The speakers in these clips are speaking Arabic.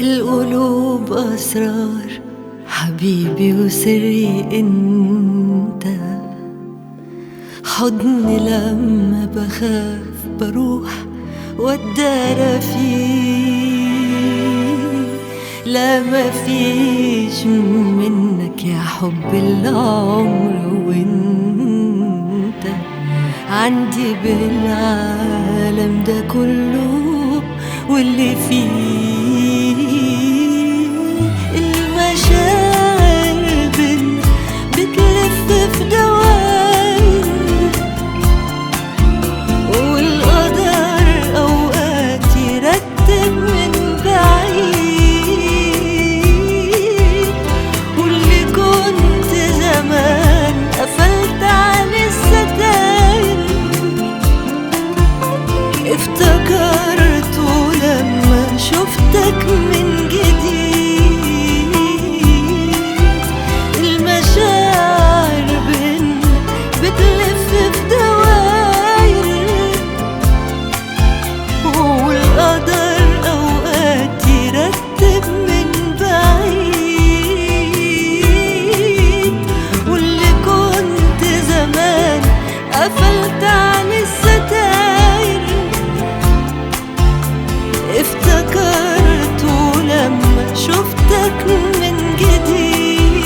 القلوب أسرار حبيبي وسري انت، حضن لما بخاف بروح واتدارى فيه. لا مفيش منك يا حب العمر، وانت عندي بالعالم ده كله واللي فيه. المشاعر بينا بتلف في دواير، والقدر اوقات يرتب من بعيد، واللي كنت زمان قفلت على الستاير افتكرته لما شفتك من جديد. المشاعر بينا بتلف في دواير، والقدر اوقات يرتب من بعيد، واللي كنت زمان قفلت عن الستاير افتكرته لما شفتك من جديد.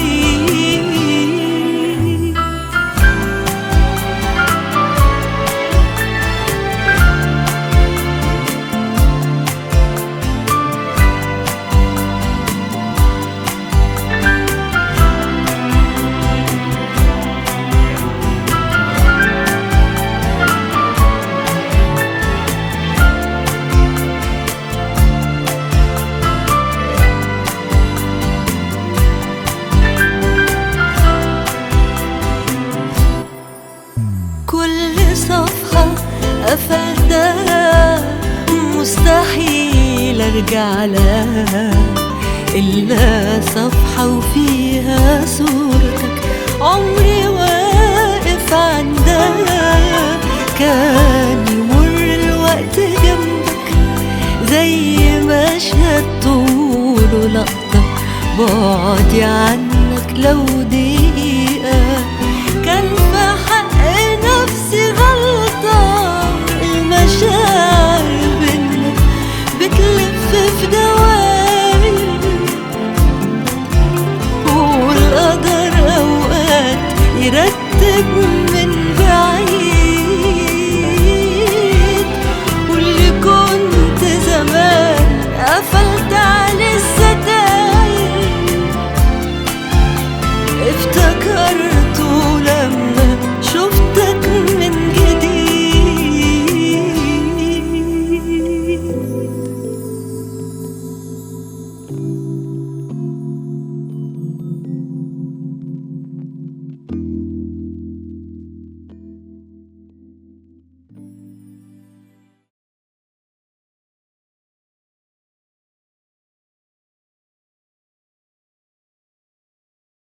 كل صفحة قفلتها مستحيل ارجع لها، إلا صفحة وفيها صورتك عمري واقف عندها. كان يمر الوقت جنبك زي مشهد طوله لقطة، بعدي عنك لو دقيقة كان في حق نفسي غلطة. المشاعر بينا بتلف في دواير، والقدر أوقات يرتب